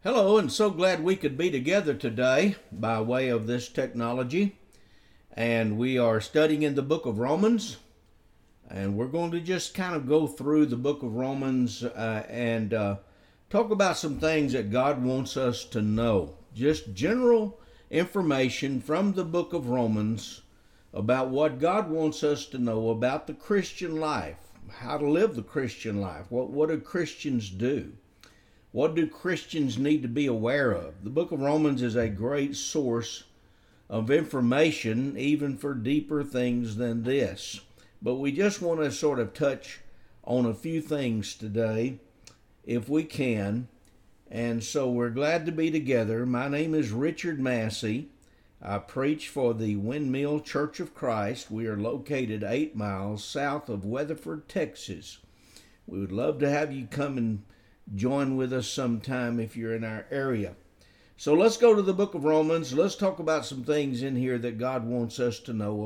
Hello, and so glad we could be together today by way of this technology. And we are studying in the book of Romans, and we're going to just kind of go through the book of Romans and talk about some things that God wants us to know. Just general information from the book of Romans about what God wants us to know about the Christian life, how to live the Christian life, what do Christians do? What do Christians need to be aware of? The book of Romans is a great source of information, even for deeper things than this. But we just want to sort of touch on a few things today, if we can. And so we're glad to be together. My name is Richard Massey. I preach for the Windmill Church of Christ. We are located 8 miles south of Weatherford, Texas. We would love to have you come and join with us sometime if you're in our area. So let's go to the book of Romans. Let's talk about some things in here that God wants us to know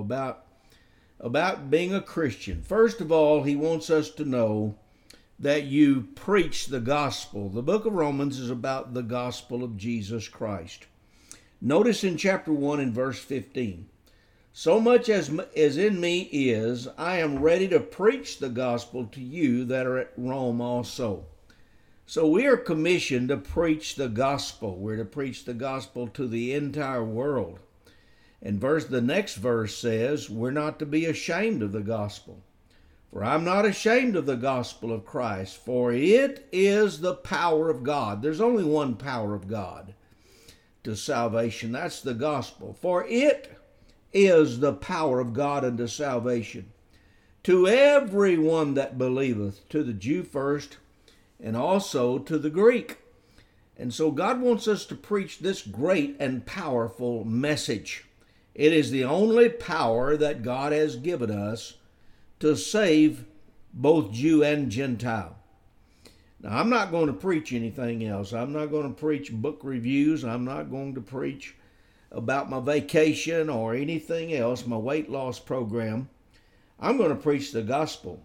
about being a Christian. First of all, he wants us to know that you preach the gospel. The book of Romans is about the gospel of Jesus Christ. Notice in chapter 1 and verse 15, so much as in me is, I am ready to preach the gospel to you that are at Rome also. So we are commissioned to preach the gospel. We're to preach the gospel to the entire world. And the next verse says, we're not to be ashamed of the gospel. For I'm not ashamed of the gospel of Christ, for it is the power of God. There's only one power of God to salvation. That's the gospel. For it is the power of God unto salvation, to everyone that believeth, to the Jew first, and also to the Greek. And so God wants us to preach this great and powerful message. It is the only power that God has given us to save both Jew and Gentile. Now, I'm not going to preach anything else. I'm not going to preach book reviews. I'm not going to preach about my vacation or anything else, my weight loss program. I'm going to preach the gospel.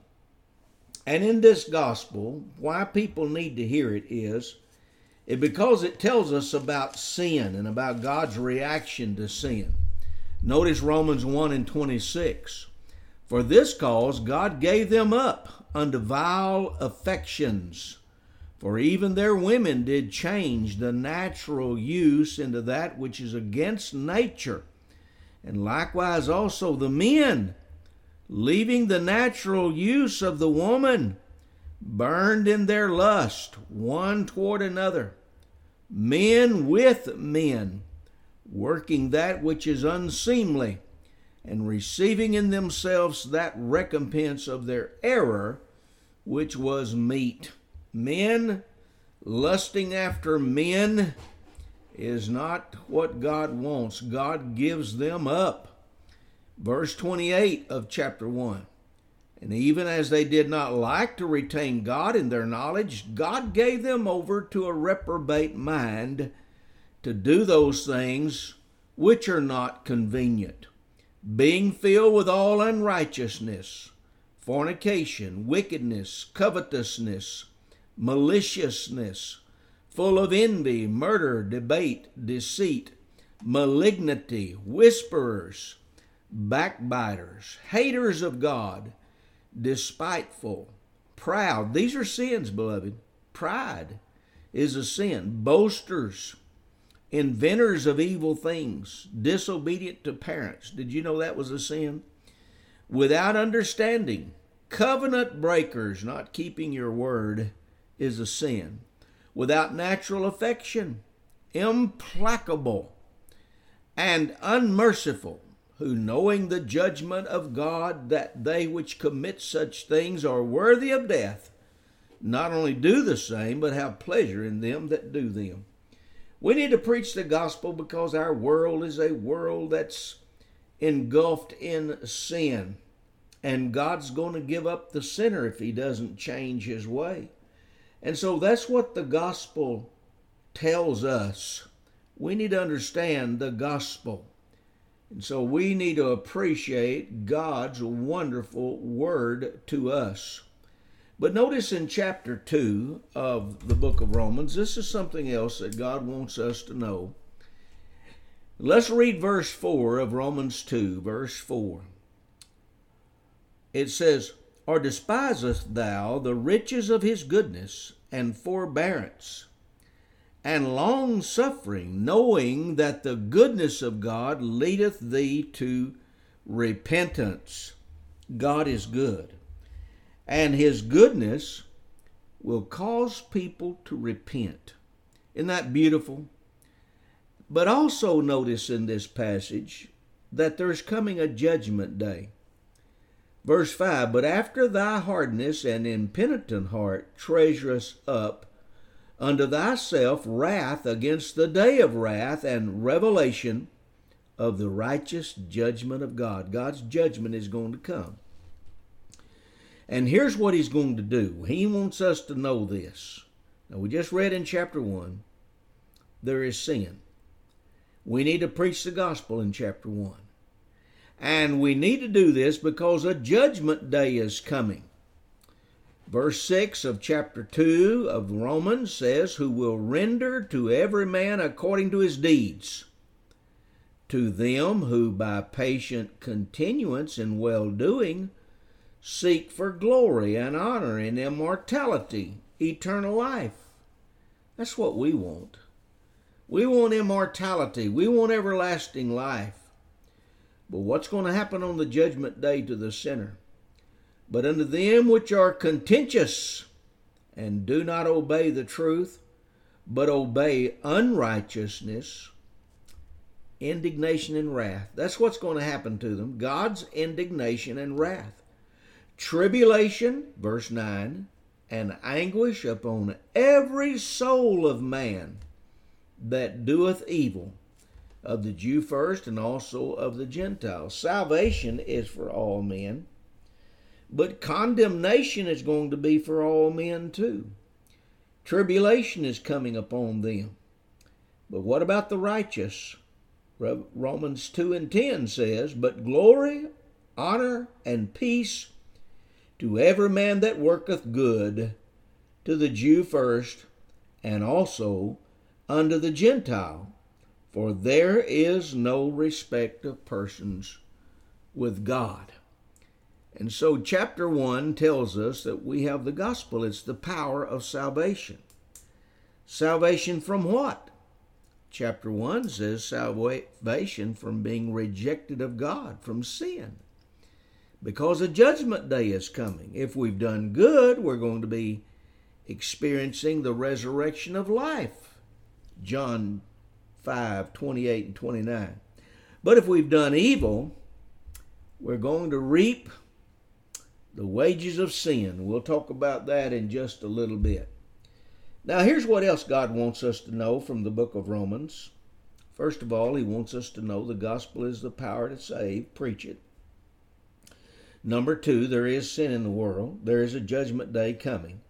And in this gospel, why people need to hear it is because it tells us about sin and about God's reaction to sin. Notice Romans 1 and 26. For this cause God gave them up unto vile affections, for even their women did change the natural use into that which is against nature. And likewise also the men, leaving the natural use of the woman, burned in their lust one toward another, men with men, working that which is unseemly, and receiving in themselves that recompense of their error which was meet. Men lusting after men is not what God wants. God gives them up. Verse 28 of chapter 1. And even as they did not like to retain God in their knowledge, God gave them over to a reprobate mind to do those things which are not convenient, being filled with all unrighteousness, fornication, wickedness, covetousness, maliciousness, full of envy, murder, debate, deceit, malignity, whisperers, backbiters, haters of God, despiteful, proud. These are sins, beloved. Pride is a sin. Boasters, inventors of evil things, disobedient to parents. Did you know that was a sin? Without understanding, covenant breakers, not keeping your word, is a sin. Without natural affection, implacable and unmerciful, who knowing the judgment of God, that they which commit such things are worthy of death, not only do the same, but have pleasure in them that do them. We need to preach the gospel because our world is a world that's engulfed in sin. And God's going to give up the sinner if he doesn't change his way. And so that's what the gospel tells us. We need to understand the gospel. And so we need to appreciate God's wonderful word to us. But notice in chapter 2 of the book of Romans, this is something else that God wants us to know. Let's read verse 4 of Romans 2, verse 4. It says, "Or despisest thou the riches of his goodness and forbearance, and long suffering, knowing that the goodness of God leadeth thee to repentance?" God is good, and his goodness will cause people to repent. Isn't that beautiful? But also notice in this passage that there's coming a judgment day. Verse 5, "But after thy hardness and impenitent heart treasurest up unto thyself wrath against the day of wrath and revelation of the righteous judgment of God." God's judgment is going to come. And here's what he's going to do. He wants us to know this. Now, we just read in chapter 1, there is sin. We need to preach the gospel in chapter 1. And we need to do this because a judgment day is coming. Verse 6 of chapter 2 of Romans says, "Who will render to every man according to his deeds. To them who by patient continuance in well-doing seek for glory and honor and immortality, eternal life." That's what we want. We want immortality. We want everlasting life. But what's going to happen on the judgment day to the sinner? "But unto them which are contentious and do not obey the truth, but obey unrighteousness, indignation and wrath." That's what's going to happen to them. God's indignation and wrath. "Tribulation," verse 9, "and anguish upon every soul of man that doeth evil, of the Jew first and also of the Gentiles." Salvation is for all men, but condemnation is going to be for all men too. Tribulation is coming upon them. But what about the righteous? Romans 2 and 10 says, "But glory, honor, and peace to every man that worketh good, to the Jew first, and also unto the Gentile. For there is no respect of persons with God." And so chapter 1 tells us that we have the gospel. It's the power of salvation. Salvation from what? Chapter 1 says salvation from being rejected of God, from sin. Because a judgment day is coming. If we've done good, we're going to be experiencing the resurrection of life. John 5:28 and 29. But if we've done evil, we're going to reap the wages of sin. We'll talk about that in just a little bit. Now, here's what else God wants us to know from the book of Romans. First of all, he wants us to know the gospel is the power to save. Preach it. Number 2, there is sin in the world. There is a judgment day coming,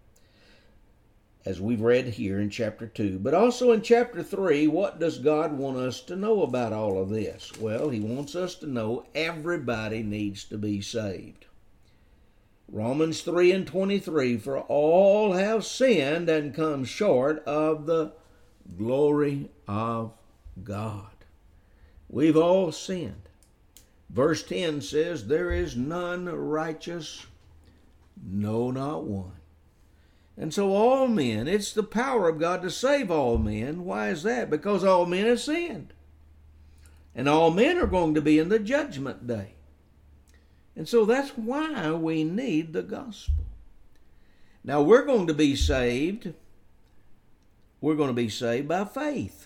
as we've read here in chapter 2. But also in chapter 3, what does God want us to know about all of this? Well, he wants us to know everybody needs to be saved. Romans 3 and 23, "For all have sinned and come short of the glory of God." We've all sinned. Verse 10 says, "There is none righteous, no, not one." And so all men, it's the power of God to save all men. Why is that? Because all men have sinned. And all men are going to be in the judgment day. And so that's why we need the gospel. Now we're going to be saved. We're going to be saved by faith.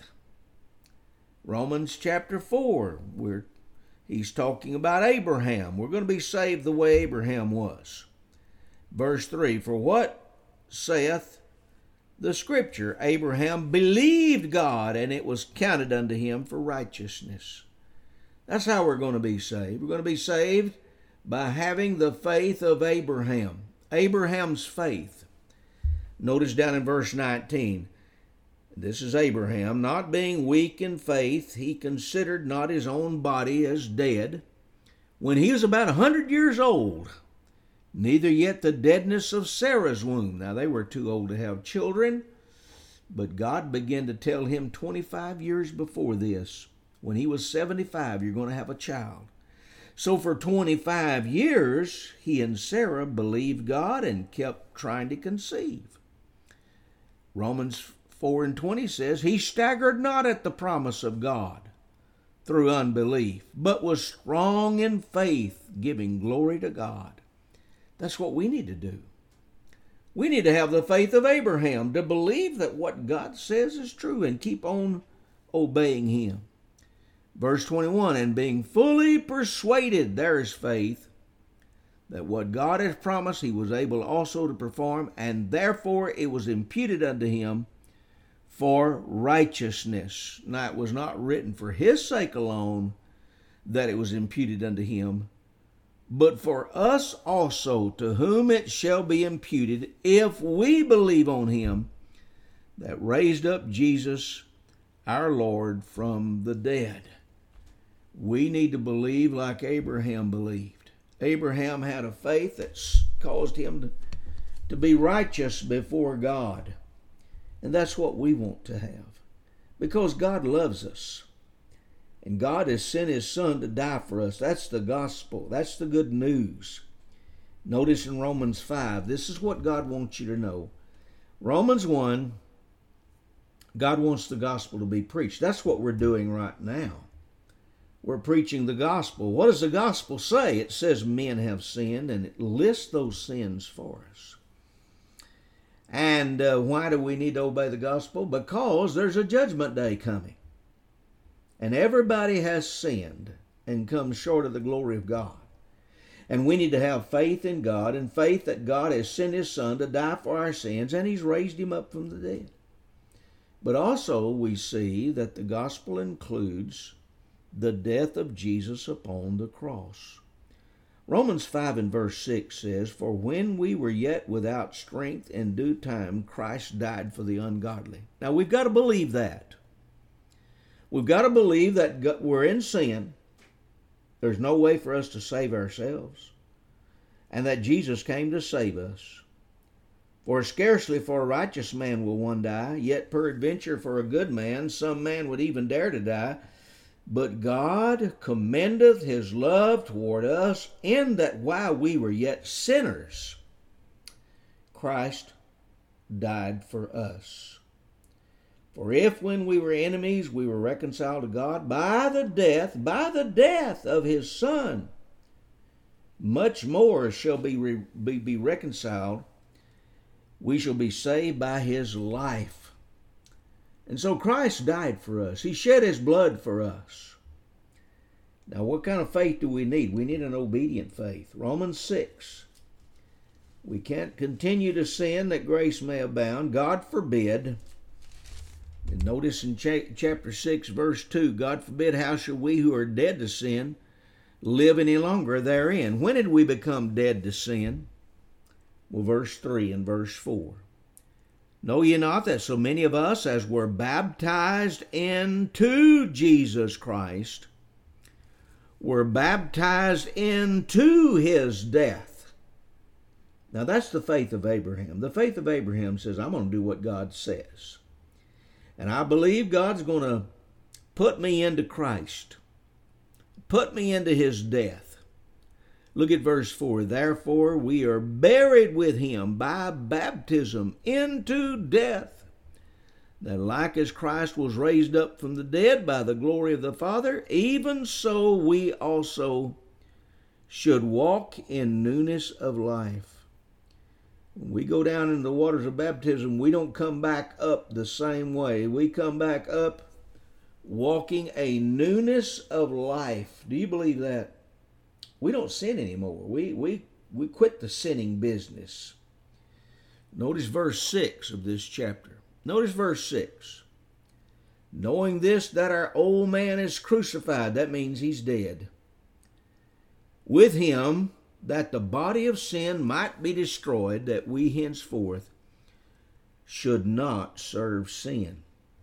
Romans chapter 4, he's talking about Abraham. We're going to be saved the way Abraham was. Verse 3, "For what saith the Scripture? Abraham believed God, and it was counted unto him for righteousness." That's how we're going to be saved. We're going to be saved by having the faith of Abraham. Abraham's faith. Notice down in verse 19, this is Abraham, "Not being weak in faith, he considered not his own body as dead, when he was about 100 years old, neither yet the deadness of Sarah's womb. Now they were too old to have children, but God began to tell him 25 years before this, when he was 75, you're going to have a child. So for 25 years, he and Sarah believed God and kept trying to conceive. Romans 4:20 says, he staggered not at the promise of God through unbelief, but was strong in faith, giving glory to God. That's what we need to do. We need to have the faith of Abraham to believe that what God says is true and keep on obeying him. Verse 21, and being fully persuaded, there is faith, that what God has promised he was able also to perform, and therefore it was imputed unto him for righteousness. Now it was not written for his sake alone that it was imputed unto him, but for us also, to whom it shall be imputed, if we believe on him that raised up Jesus our Lord from the dead. We need to believe like Abraham believed. Abraham had a faith that caused him to be righteous before God. And that's what we want to have, because God loves us. And God has sent his Son to die for us. That's the gospel. That's the good news. Notice in Romans 5, this is what God wants you to know. Romans 1, God wants the gospel to be preached. That's what we're doing right now. We're preaching the gospel. What does the gospel say? It says men have sinned, and it lists those sins for us. And why do we need to obey the gospel? Because there's a judgment day coming. And everybody has sinned and come short of the glory of God. And we need to have faith in God, and faith that God has sent his Son to die for our sins, and he's raised him up from the dead. But also we see that the gospel includes the death of Jesus upon the cross. Romans 5 and verse 6 says, for when we were yet without strength, in due time Christ died for the ungodly. Now we've got to believe that. We've got to believe that we're in sin. There's no way for us to save ourselves. And that Jesus came to save us. For scarcely for a righteous man will one die, yet peradventure for a good man some man would even dare to die. But God commendeth his love toward us, in that while we were yet sinners, Christ died for us. For if when we were enemies, we were reconciled to God by the death of his Son, much more shall be reconciled. We shall be saved by his life. And so Christ died for us. He shed his blood for us. Now what kind of faith do we need? We need an obedient faith. Romans 6. We can't continue to sin that grace may abound. God forbid. And notice in chapter 6, verse 2, God forbid, how shall we who are dead to sin live any longer therein? When did we become dead to sin? Well, verse 3 and verse 4. Know ye not that so many of us as were baptized into Jesus Christ were baptized into his death? Now that's the faith of Abraham. The faith of Abraham says, I'm going to do what God says. And I believe God's going to put me into Christ. Put me into his death. Look at verse 4. Therefore we are buried with him by baptism into death, that like as Christ was raised up from the dead by the glory of the Father, even so we also should walk in newness of life. When we go down into the waters of baptism, we don't come back up the same way. We come back up walking a newness of life. Do you believe that? We don't sin anymore. We quit the sinning business. Notice verse 6 of this chapter. Notice verse 6. Knowing this, that our old man is crucified. That means he's dead. With him, that the body of sin might be destroyed, that we henceforth should not serve sin.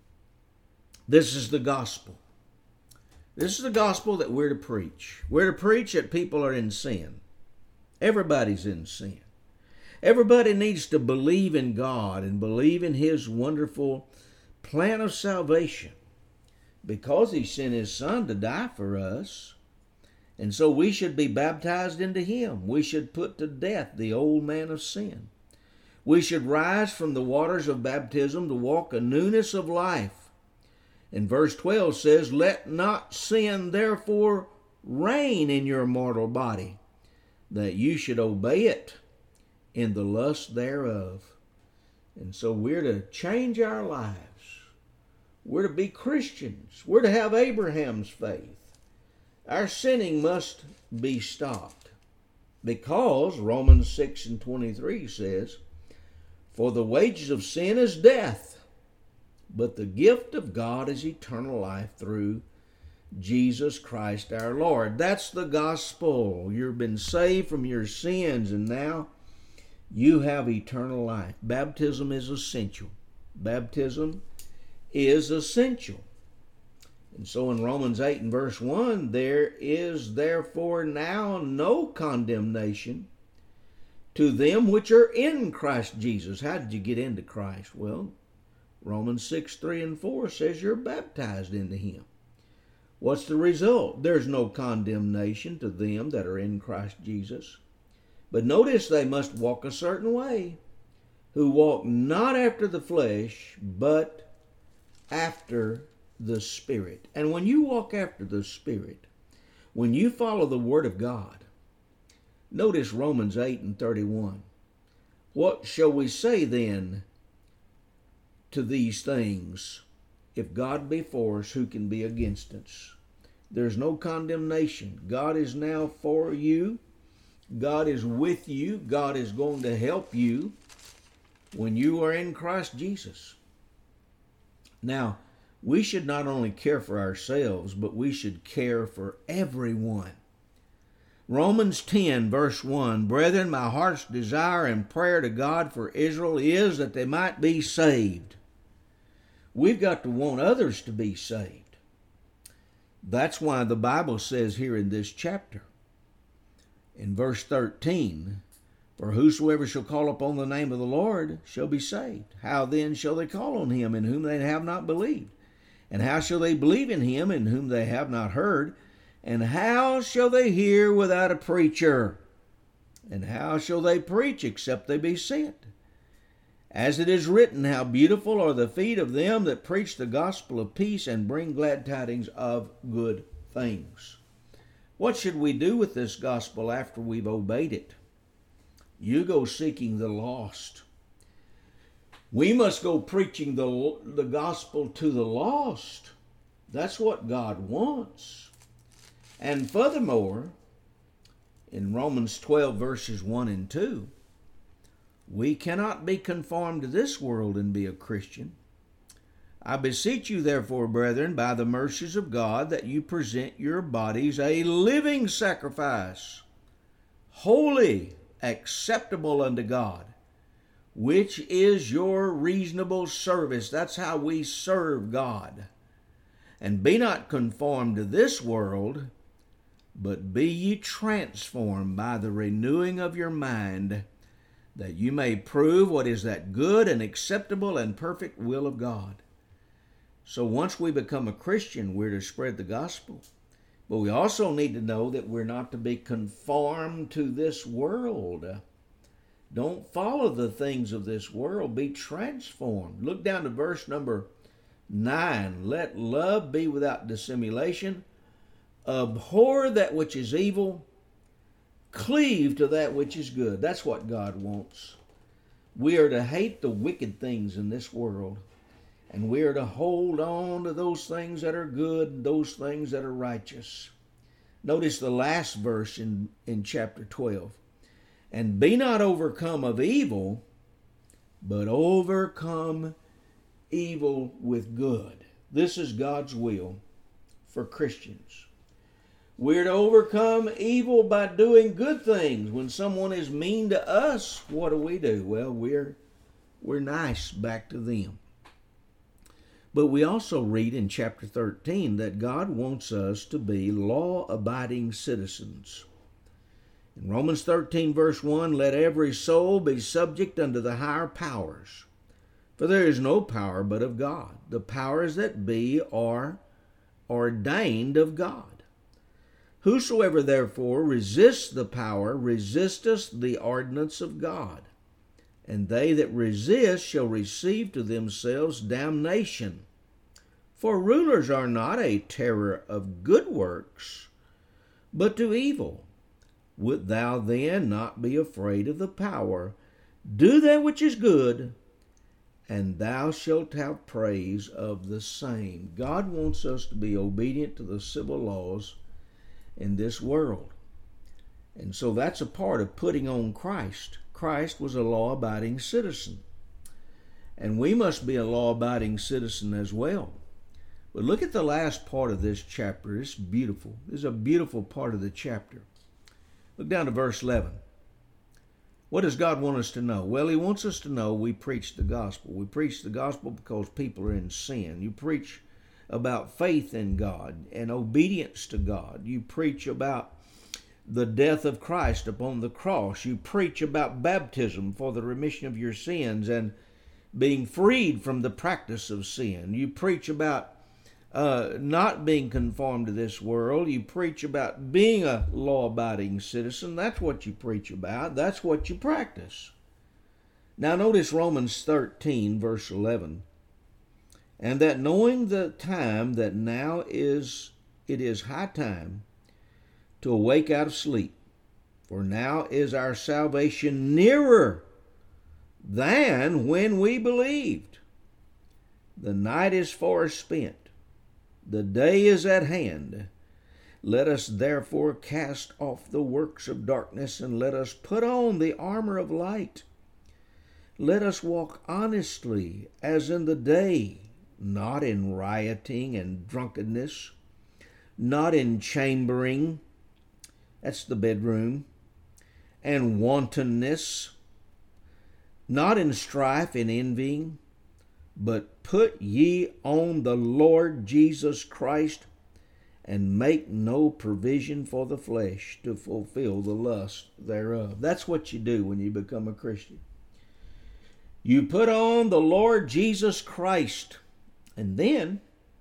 This is the gospel. This is the gospel that we're to preach. We're to preach that people are in sin. Everybody's in sin. Everybody needs to believe in God and believe in His wonderful plan of salvation, because He sent His Son to die for us. And so we should be baptized into Him. We should put to death the old man of sin. We should rise from the waters of baptism to walk a newness of life. And verse 12 says, "Let not sin therefore reign in your mortal body, that you should obey it in the lust thereof." And so we're to change our lives. We're to be Christians. We're to have Abraham's faith. Our sinning must be stopped, because Romans 6:23 says, "For the wages of sin is death, but the gift of God is eternal life through Jesus Christ our Lord." That's the gospel. You've been saved from your sins, and now you have eternal life. Baptism is essential. Baptism is essential. And so in Romans 8 and verse 1, "There is therefore now no condemnation to them which are in Christ Jesus." How did you get into Christ? Well, Romans 6:3 and 4 says you're baptized into Him. What's the result? There's no condemnation to them that are in Christ Jesus. But notice they must walk a certain way, who walk not after the flesh, but after the Spirit. And when you walk after the Spirit, when you follow the Word of God, notice Romans 8 and 31. "What shall we say then to these things? If God be for us, who can be against us?" There's no condemnation. God is now for you. God is with you. God is going to help you when you are in Christ Jesus. Now, we should not only care for ourselves, but we should care for everyone. Romans 10 verse 1, "Brethren, my heart's desire and prayer to God for Israel is that they might be saved." We've got to want others to be saved. That's why the Bible says here in this chapter, in verse 13, "For whosoever shall call upon the name of the Lord shall be saved. How then shall they call on Him in whom they have not believed? And how shall they believe in Him in whom they have not heard? And how shall they hear without a preacher? And how shall they preach except they be sent? As it is written, how beautiful are the feet of them that preach the gospel of peace and bring glad tidings of good things." What should we do with this gospel after we've obeyed it? You go seeking the lost. We must go preaching the gospel to the lost. That's what God wants. And furthermore, in Romans 12 verses 1 and 2, we cannot be conformed to this world and be a Christian. "I beseech you, therefore, brethren, by the mercies of God, that you present your bodies a living sacrifice, holy, acceptable unto God, which is your reasonable service." That's how we serve God. "And be not conformed to this world, but be ye transformed by the renewing of your mind, that you may prove what is that good and acceptable and perfect will of God." So once we become a Christian, we're to spread the gospel. But we also need to know that we're not to be conformed to this world. Don't follow the things of this world. Be transformed. Look down to verse number 9. "Let love be without dissimulation. Abhor that which is evil. Cleave to that which is good." That's what God wants. We are to hate the wicked things in this world, and we are to hold on to those things that are good, those things that are righteous. Notice the last verse in chapter 12. "And be not overcome of evil, but overcome evil with good." This is God's will for Christians. We're to overcome evil by doing good things. When someone is mean to us, what do? Well, we're nice back to them. But we also read in chapter 13 that God wants us to be law-abiding citizens. In Romans 13, verse 1, let every soul be subject unto the higher powers. For there is no power but of God. The powers that be are ordained of God. Whosoever therefore resists the power resisteth the ordinance of God. And they that resist shall receive to themselves damnation. For rulers are not a terror of good works, but to evil. Wilt thou then not be afraid of the power? Do that which is good, and thou shalt have praise of the same. God wants us to be obedient to the civil laws in this world. And so that's a part of putting on Christ. Christ was a law-abiding citizen. And we must be a law-abiding citizen as well. But look at the last part of this chapter. It's beautiful. This is a beautiful part of the chapter. Look down to verse 11. What does God want us to know? Well, He wants us to know we preach the gospel. We preach the gospel because people are in sin. You preach about faith in God and obedience to God. You preach about the death of Christ upon the cross. You preach about baptism for the remission of your sins and being freed from the practice of sin. You preach about not being conformed to this world. You preach about being a law-abiding citizen. That's what you preach about. That's what you practice. Now notice Romans 13, verse 11. And that knowing the time that now it is high time to awake out of sleep, for now is our salvation nearer than when we believed. The night is far spent. The day is at hand. Let us therefore cast off the works of darkness, and let us put on the armor of light. Let us walk honestly as in the day, not in rioting and drunkenness, not in chambering, that's the bedroom, and wantonness, not in strife and envying, but put ye on the Lord Jesus Christ, and make no provision for the flesh to fulfill the lust thereof. That's what you do when you become a Christian. You put on the Lord Jesus Christ, and then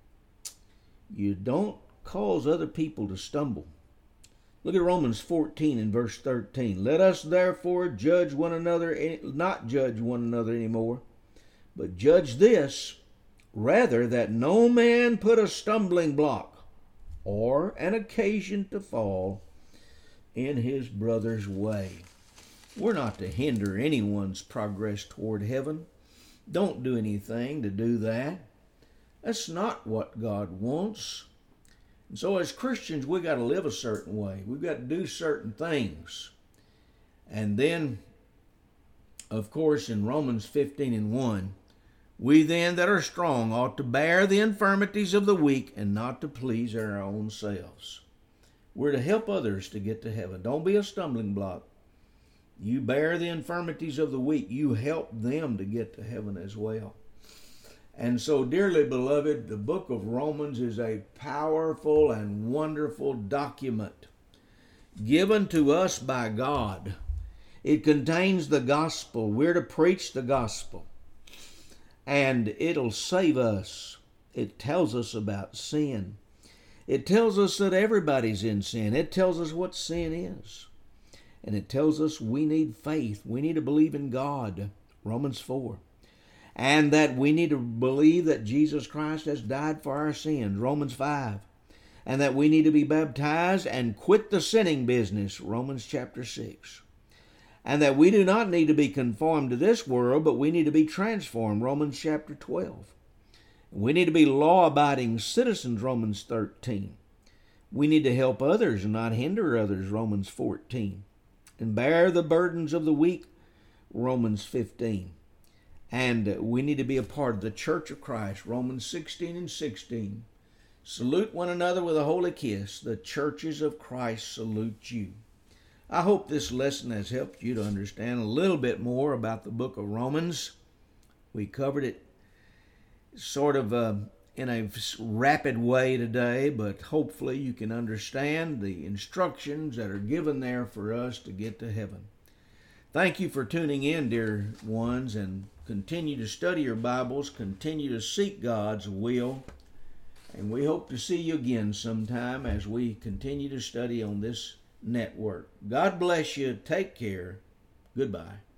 you don't cause other people to stumble. Look at Romans 14 and verse 13. Let us therefore judge one another, not judge one another anymore, but judge this, rather that no man put a stumbling block or an occasion to fall in his brother's way. We're not to hinder anyone's progress toward heaven. Don't do anything to do that. That's not what God wants. And so as Christians, we got to live a certain way. We've got to do certain things. And then, of course, in Romans 15 and 1, we then that are strong ought to bear the infirmities of the weak and not to please our own selves. We're to help others to get to heaven. Don't be a stumbling block. You bear the infirmities of the weak. You help them to get to heaven as well. And so, dearly beloved, the book of Romans is a powerful and wonderful document given to us by God. It contains the gospel. We're to preach the gospel. And it'll save us. It tells us about sin. It tells us that everybody's in sin. It tells us what sin is. And it tells us we need faith. We need to believe in God. Romans 4. And that we need to believe that Jesus Christ has died for our sins. Romans 5. And that we need to be baptized and quit the sinning business. Romans chapter 6. And that we do not need to be conformed to this world, but we need to be transformed. Romans chapter 12. We need to be law-abiding citizens. Romans 13. We need to help others and not hinder others. Romans 14. And bear the burdens of the weak. Romans 15. And we need to be a part of the church of Christ. Romans 16 and 16. Salute one another with a holy kiss. The churches of Christ salute you. I hope this lesson has helped you to understand a little bit more about the book of Romans. We covered it sort of in a rapid way today, but hopefully you can understand the instructions that are given there for us to get to heaven. Thank you for tuning in, dear ones, and continue to study your Bibles, continue to seek God's will, and we hope to see you again sometime as we continue to study on this network. God bless you. Take care. Goodbye.